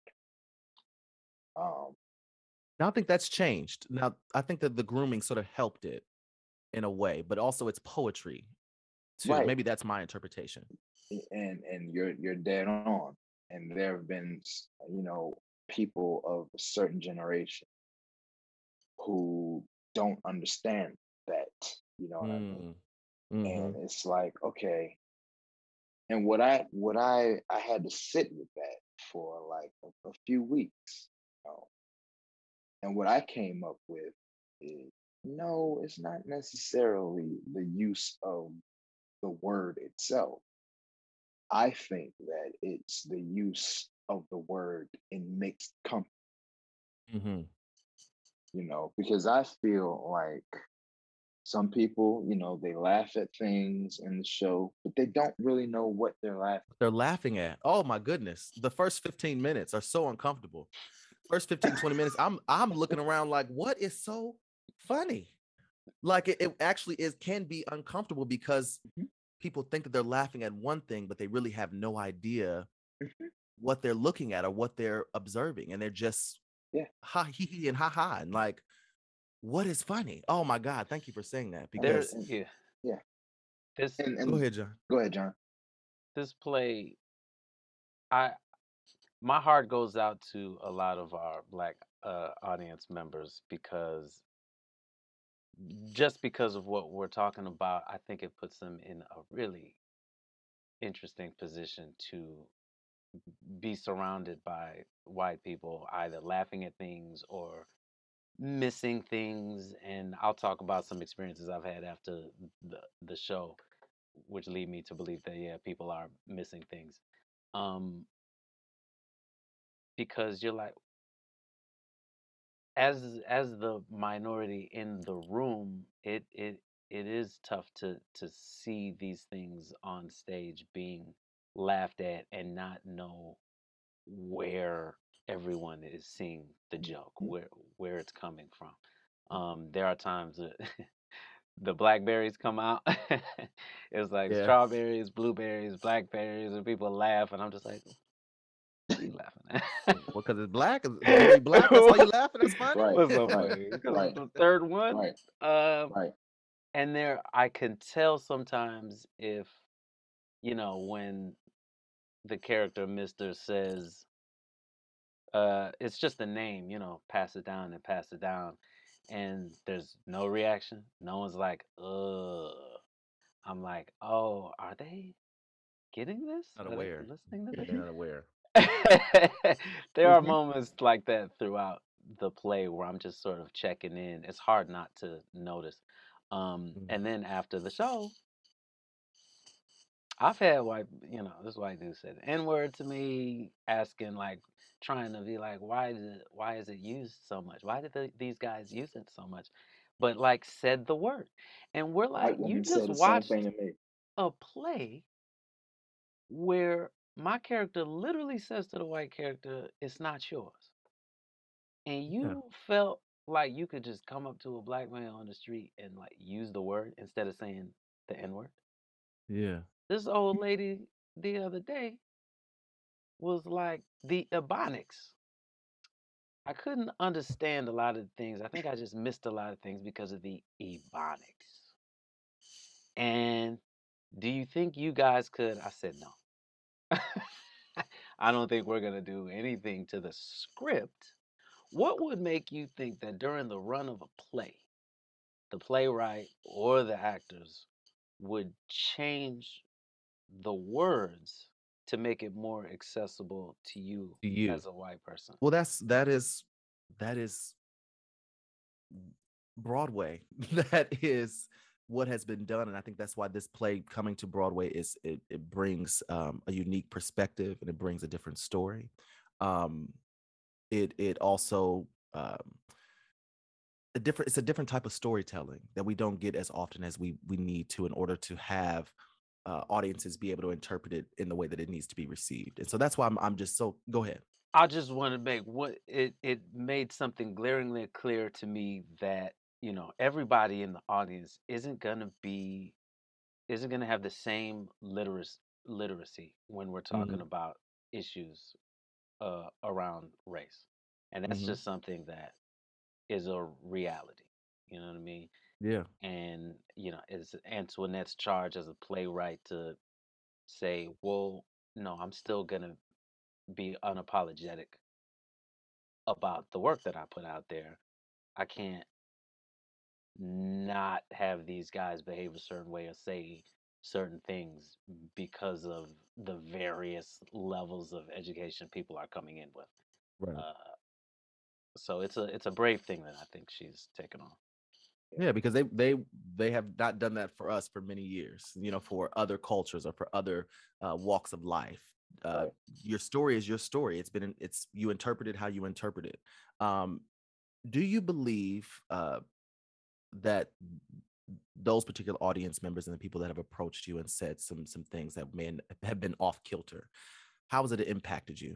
Um, Now, I think that's changed. Now, I think that the grooming sort of helped it in a way, but also it's poetry too. right, Maybe that's my interpretation. and and you're you're dead on. And there have been, s- you know, people of a certain generation who don't understand that. You know what I mean? Mm. And Mhm. it's like, okay. And what I what I I had to sit with that for like a, a few weeks. You know? And what I came up with is no, it's not necessarily the use of the word itself. I think that it's the use of the word in mixed company, Mhm. you know, because I feel like some people, you know, they laugh at things in the show, but they don't really know what they're laughing. They're laughing at. Oh my goodness. The first fifteen minutes are so uncomfortable. First fifteen, twenty minutes, I'm I'm looking around like, what is so funny? Like it, it actually is can be uncomfortable because Mhm, people think that they're laughing at one thing, but they really have no idea mhm. what they're looking at or what they're observing. And they're just Yeah, ha he he and ha ha. And like, what is funny? Oh my God. Thank you for saying that and There, because and yeah, yeah, this and go and ahead, John. go ahead, John. this play, I my heart goes out to a lot of our black uh, audience members because just because of what we're talking about, I think it puts them in a really interesting position to be surrounded by white people either laughing at things or missing things. And I'll talk about some experiences I've had after the the show, which lead me to believe that yeah, people are missing things. Um, because you're like, as as the minority in the room, it it it is tough to to see these things on stage being laughed at and not know where everyone is seeing the joke, Mhm. where where it's coming from. Um, there are times that the blackberries come out. It's like Yeah. strawberries, blueberries, blackberries, and people laugh, and I'm just like, what are you laughing Well, because it's black, it's berry black. That's why you at? laughing. That's funny. What's so Right, funny? Because right, the third one, right, um, right. and there I can tell sometimes if you know when the character Mister says, uh, it's just a name, you know, pass it down and pass it down, and there's no reaction. No one's like, ugh. I'm like, oh, are they getting this? Not Are they aware. listening to Yeah, they're not aware. this? There are Hmm. moments like that throughout the play where I'm just sort of checking in. It's hard not to notice. Um, Mhm. and then after the show, I've had white, you know, this white dude said N word to me, asking like, trying to be like, why is it, why is it used so much? Why did the, these guys use it so much? But like said the word, and we're like, White you woman just said the same thing watched to me. a play where my character literally says to the white character, it's not yours. And Yeah. you felt like you could just come up to a black man on the street and like use the word instead of saying the N word. Yeah. This old lady the other day was like the Ebonics. I couldn't understand a lot of things. I think I just missed a lot of things because of the Ebonics. And do you think you guys could? I said no. I don't think we're going to do anything to the script. What would make you think that during the run of a play, the playwright or the actors would change the words to make it more accessible to you, To you. as a white person. Well, that's that is that is Broadway. That is what has been done, and I think that's why this play coming to Broadway is it, it brings um, a unique perspective and it brings a different story. Um, it it also um, a different it's a different type of storytelling that we don't get as often as we we need to in order to have uh, audiences be able to interpret it in the way that it needs to be received. And so that's why I'm I'm just so go ahead. I just want to make what it it made something glaringly clear to me that, you know, everybody in the audience isn't gonna be isn't gonna have the same literacy literacy when we're talking Mhm. about issues uh, around race, and that's Mhm. just something that is a reality. You know what I mean? Yeah. And you know, it's Antoinette's charge as a playwright to say, well, no, I'm still gonna be unapologetic about the work that I put out there. I can't not have these guys behave a certain way or say certain things because of the various levels of education people are coming in with. Right. Uh, so it's a it's a brave thing that I think she's taken on. Yeah, because they they they have not done that for us for many years. You know, for other cultures or for other uh, walks of life. Uh, Right. your story is your story. It's been it's you interpret it how you interpret it. Um, do you believe uh, that those particular audience members and the people that have approached you and said some some things that may have been off kilter, how has it impacted you?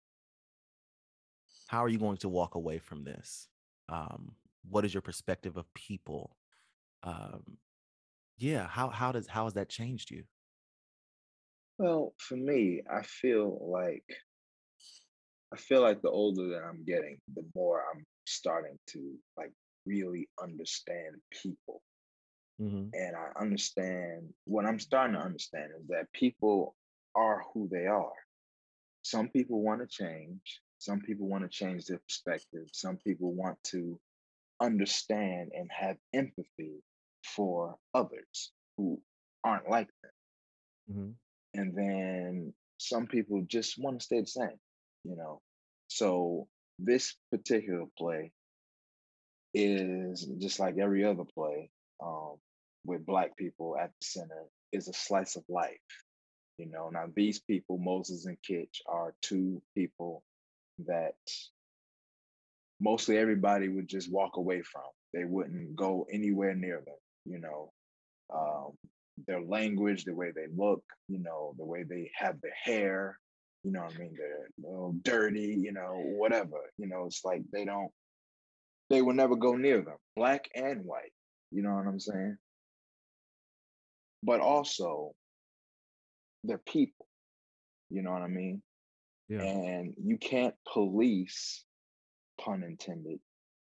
How are you going to walk away from this? Um, what is your perspective of people? Um, yeah, how how does how has that changed you? Well, for me, I feel like I feel like the older that I'm getting, the more I'm starting to like really understand people. Mm-hmm. And I understand what I'm starting to understand is that people are who they are. Some people want to change. Some people want to change their perspective. Some people want to understand and have empathy for others who aren't like them. Mm-hmm. And then some people just want to stay the same, you know. So this particular play is just like every other play, um, with black people at the center, is a slice of life. You know, now these people, Moses and Kitch, are two people that mostly everybody would just walk away from. They wouldn't go anywhere near them, you know. Um, their language, the way they look, you know, the way they have their hair, you know what I mean? They're a little dirty, you know, whatever. You know, it's like they don't, they will never go near them, black and white. You know what I'm saying? But also, they're people, you know what I mean? Yeah. And you can't police, pun intended,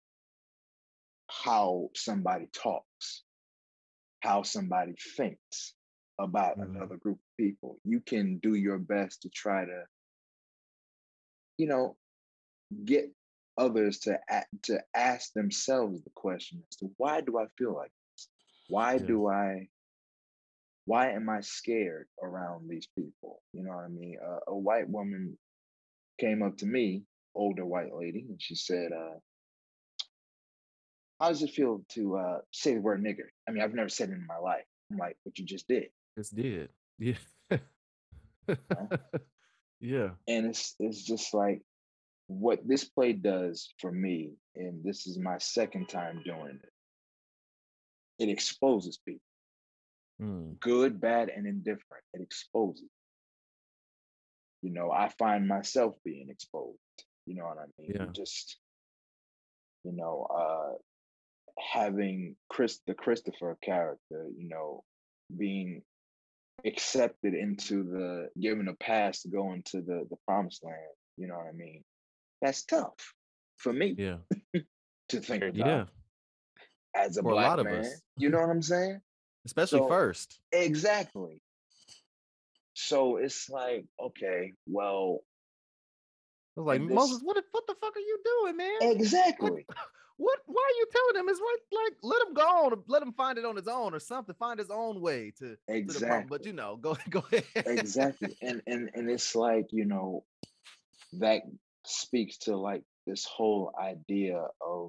how somebody talks, how somebody thinks about Mhm. another group of people. You can do your best to try to, you know, get others to a- to ask themselves the question as to why do I feel like this? Why Yeah. do I why am I scared around these people? You know what I mean? Uh, a white woman came up to me, older white lady, and she said, uh, "How does it feel to uh, say the word nigger? I mean, I've never said it in my life." I'm like, "But you just did." Just did. Yeah. You know? Yeah. And it's it's just like what this play does for me, and this is my second time doing it. It exposes people, Mm. good, bad, and indifferent. It exposes. You know, I find myself being exposed. You know what I mean? Yeah. You just, you know, uh, having Chris, the Christopher character, you know, being accepted into the, given a pass to go into the the promised land. You know what I mean? That's tough for me Yeah. to think Very about Yeah. as a For a black lot of man. us, You know what I'm saying? especially So first. exactly. So it's like, okay, well, I was like, and Moses, this what the, what the fuck are you doing, man? What exactly. What? Why are you telling him? It's right. Like, let him go on. Let him find it on his own or something. Find his own way to, to the problem. But Exactly. you know, go go ahead. Exactly. And and and it's like, you know, that speaks to like this whole idea of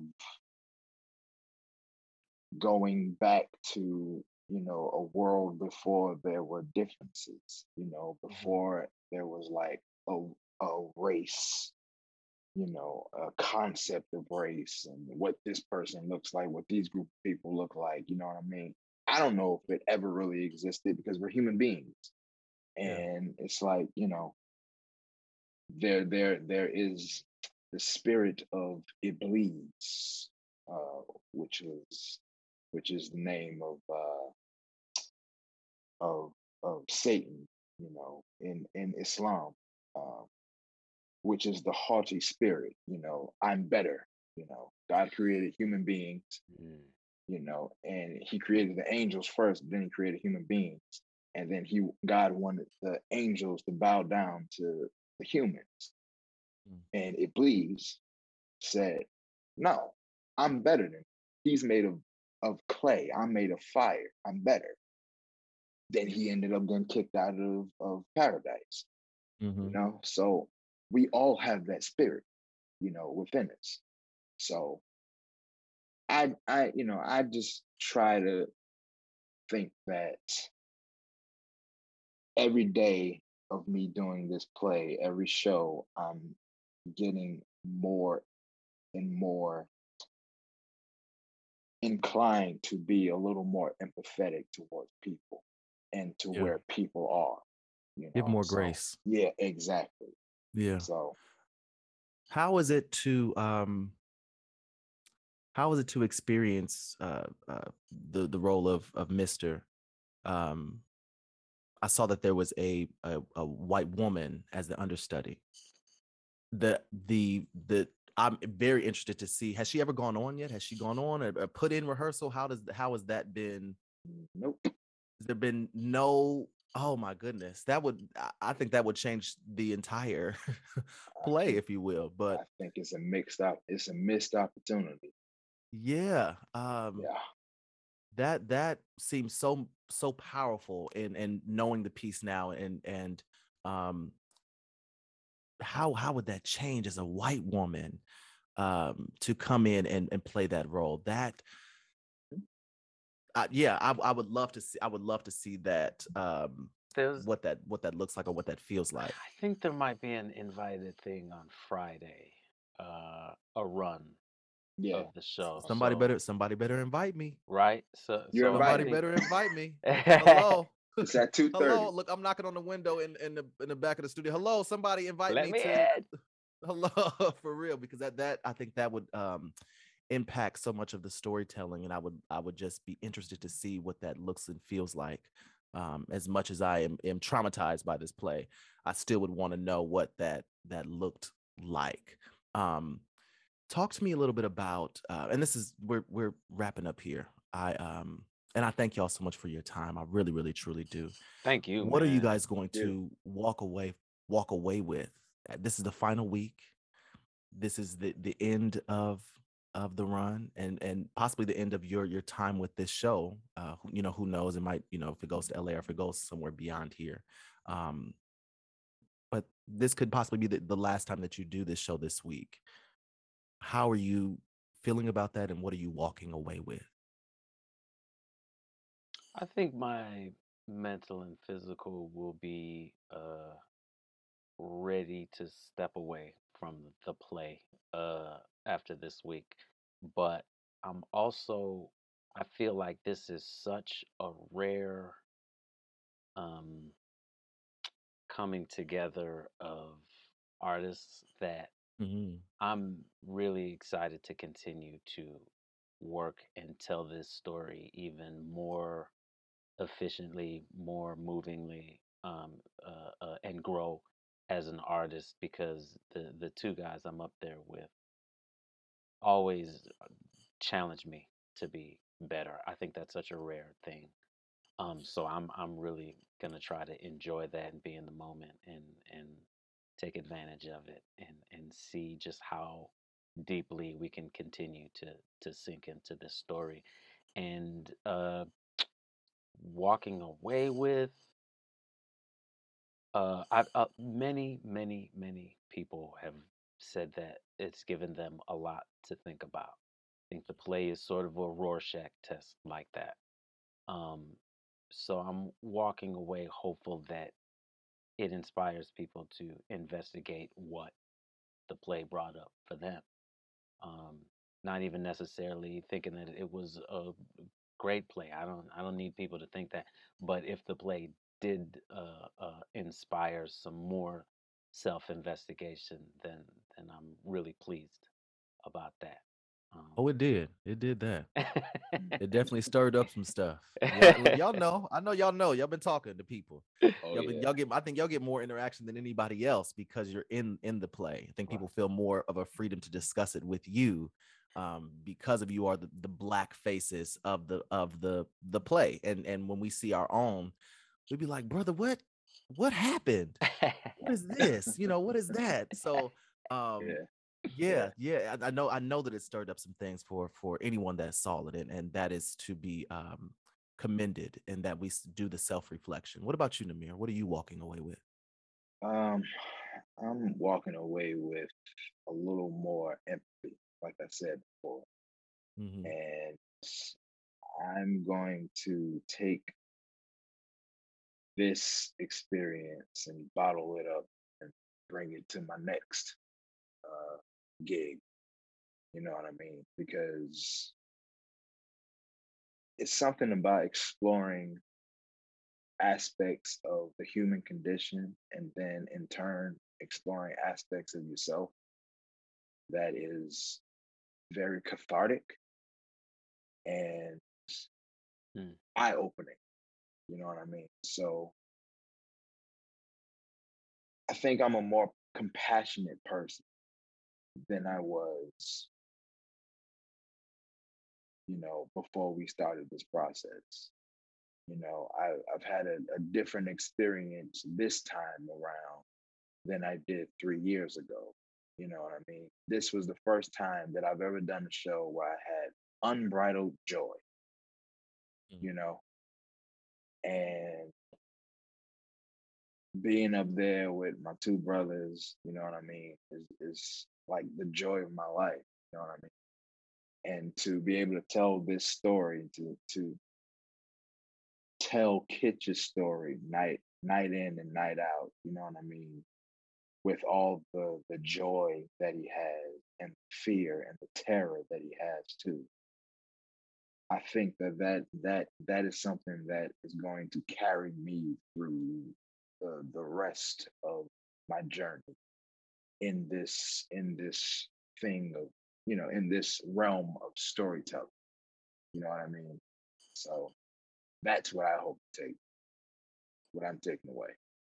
going back to, you know, a world before there were differences, you know, before there was like a a race, you know, a concept of race and what this person looks like, what these group of people look like, you know what I mean? I don't know if it ever really existed because we're human beings. Yeah. And it's like, you know, there there there is the spirit of Iblis, uh, which is which is the name of uh of of Satan, you know, in in Islam, um, which is the haughty spirit, you know, I'm better, you know. God created human beings, you know, and he created the angels first, then he created human beings. And then he God wanted the angels to bow down to the humans. And Iblis said, no, I'm better than him. He's made of of clay. I'm made of fire. I'm better. Then he ended up getting kicked out of, of paradise. Mhm. You know, so we all have that spirit, you know, within us. So I I you know, I just try to think that every day of me doing this play, every show, I'm getting more and more inclined to be a little more empathetic towards people and to Yeah. where people are, you Give know. more So grace. yeah, exactly. Yeah. So How is it to um how is it to experience uh, uh the the role of of Mister Um I saw that there was a a, a white woman as the understudy. The the the I'm very interested to see. Has she ever gone on yet? Has she gone on or, or put in rehearsal? How does how has that been? nope. Has there been no? Oh my goodness, that would I I think that would change the entire I play, think if you will. I But think it's a mixed up it's a missed opportunity. yeah, um, Yeah. that that seems so so powerful in in knowing the piece now and and um how how would that change as a white woman um to come in and and play that role that uh, yeah I, I would love to see I would love to see that um There's, what that what that looks like or what that feels like. I think there might be an invited thing on Friday, uh, a run Yeah. of the show. Somebody So, better somebody better invite me. right? So, You're so I Somebody invited. think, better invite me. Hello. It's at two Hello, thirty. look, I'm knocking on the window in in the in the back of the studio. Hello, somebody invite let me me to in. hello for real because that that I think that would um impact so much of the storytelling and I would I would just be interested to see what that looks and feels like. Um, as much as I am, am traumatized by this play, I still would want to know what that that looked like. Um, talk to me a little bit about uh, and this is we're we're wrapping up here. I um and I thank y'all so much for your time. I really, really, truly do. Thank you, What are you man. guys going Yeah. to walk away walk away with? Uh, This is the final week. This is the the end of of the run and and possibly the end of your your time with this show. Uh, who- you know, who knows? It might, you know, if it goes to L A or if it goes somewhere beyond here. Um, but this could possibly be the, the last time that you do this show this week. How are you feeling about that and what are you walking away with? I think my mental and physical will be uh ready to step away from the play uh after this week. But I'm also I feel like this is such a rare um coming together of artists that Mhm. I'm really excited to continue to work and tell this story even more efficiently, more movingly, um, uh, uh, and grow as an artist because the the two guys I'm up there with always challenge me to be better. I think that's such a rare thing. Um, so I'm I'm really gonna try to enjoy that and be in the moment and and take advantage of it and and see just how deeply we can continue to to sink into this story. And uh, walking away with, uh, I, uh, many, many, many people have said that it's given them a lot to think about. I think the play is sort of a Rorschach test like that. Um, so I'm walking away hopeful that it inspires people to investigate what the play brought up for them. Um, not even necessarily thinking that it was a great play. I don't I don't need people to think that. But if the play did uh, uh, inspire some more self-investigation, then then I'm really pleased about that. Um, Oh, it did. It did that. It definitely stirred up some stuff. Y'all, y'all know. I know y'all know. Y'all been talking to people. Oh, Y'all, been, yeah. y'all get. I think y'all get more interaction than anybody else because you're in in the play. I think people feel more of a freedom to discuss it with you, um, because of you are the, the black faces of the of the the play. And and when we see our own, we'd be like, brother, what what happened? What is this? You know, what is that? So, um, Yeah. yeah, yeah. I, I know. I know that it stirred up some things for for anyone that saw it, and and that is to be um commended, and that we s- do the self reflection. What about you, Namir? What are you walking away with? Um, I'm walking away with a little more empathy, like I said before, Mhm. and I'm going to take this experience and bottle it up and bring it to my next uh, gig. You know what I mean? Because it's something about exploring aspects of the human condition and then in turn exploring aspects of yourself that is very cathartic and Hmm. eye-opening. You know what I mean? So I think I'm a more compassionate person than I was, you know, before we started this process. You know, I, I've had a, a different experience this time around than I did three years ago. You know what I mean? This was the first time that I've ever done a show where I had unbridled joy, you know, and being up there with my two brothers, you know what I mean, is, is like the joy of my life, you know what I mean? And to be able to tell this story, to to tell Kitch's story night night in and night out, you know what I mean, with all the the joy that he has and fear and the terror that he has too. I think that that that that is something that is going to carry me through the the rest of my journey in this in this thing of, you know, in this realm of storytelling. You know what I mean? So that's what I hope to take, what I'm taking away.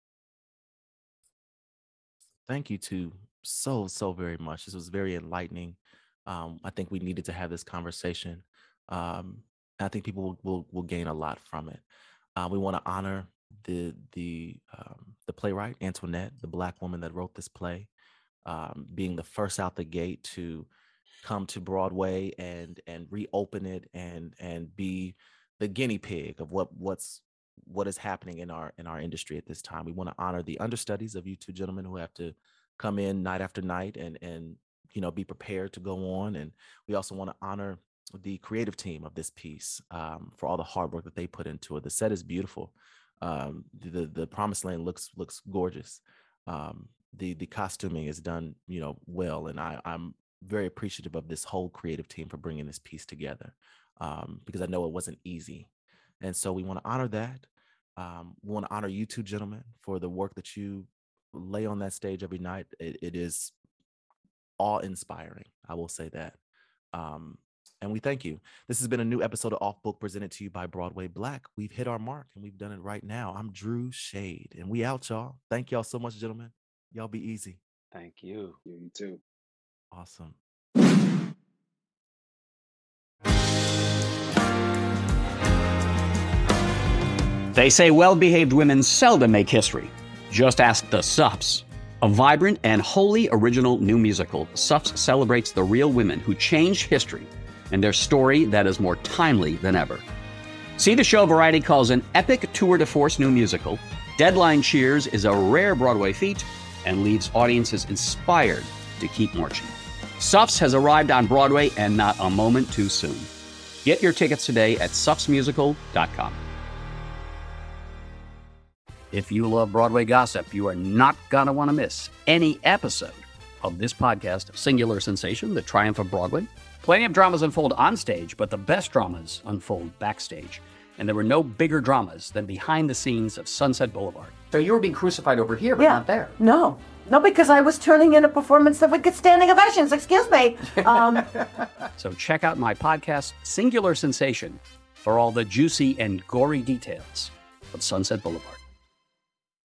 Thank you two so so very much. This was very enlightening. Um, I think we needed to have this conversation. Um, I think people will will, will gain a lot from it. Uh, we want to honor the the um, the playwright Antoinette, the Black woman that wrote this play, um, being the first out the gate to come to Broadway and and reopen it and and be the guinea pig of what what's what is happening in our in our industry at this time. We want to honor the understudies of you two gentlemen who have to come in night after night and and you know be prepared to go on. And we also want to honor the creative team of this piece, um, for all the hard work that they put into it. The set is beautiful. Um, the the Promised Land looks looks gorgeous. Um, the the costuming is done, you know, well, and I I'm very appreciative of this whole creative team for bringing this piece together, um, because I know it wasn't easy. And so we want to honor that. Um, we want to honor you two gentlemen for the work that you lay on that stage every night. It, it is awe-inspiring, I will say that. Um, and we thank you. This has been a new episode of Off Book presented to you by Broadway Black. We've hit our mark and we've done it right now. I'm Drew Shade and we out, y'all. Thank y'all so much, gentlemen. Y'all be easy. Thank you. You, you too. Awesome. They say well-behaved women seldom make history. Just ask the Sups. A vibrant and wholly original new musical, Suffs celebrates the real women who changed history and their story that is more timely than ever. See the show Variety calls an epic tour de force new musical. Deadline cheers is a rare Broadway feat and leaves audiences inspired to keep marching. Suffs has arrived on Broadway and not a moment too soon. Get your tickets today at suffs musical dot com. If you love Broadway gossip, you are not going to want to miss any episode of this podcast, Singular Sensation, The Triumph of Broadway. Plenty of dramas unfold on stage, but the best dramas unfold backstage. And there were no bigger dramas than behind the scenes of Sunset Boulevard. So you were being crucified over here, but yeah. not there. No. No, because I was turning in a performance that would get standing ovations. Excuse me. Um, so check out my podcast, Singular Sensation, for all the juicy and gory details of Sunset Boulevard.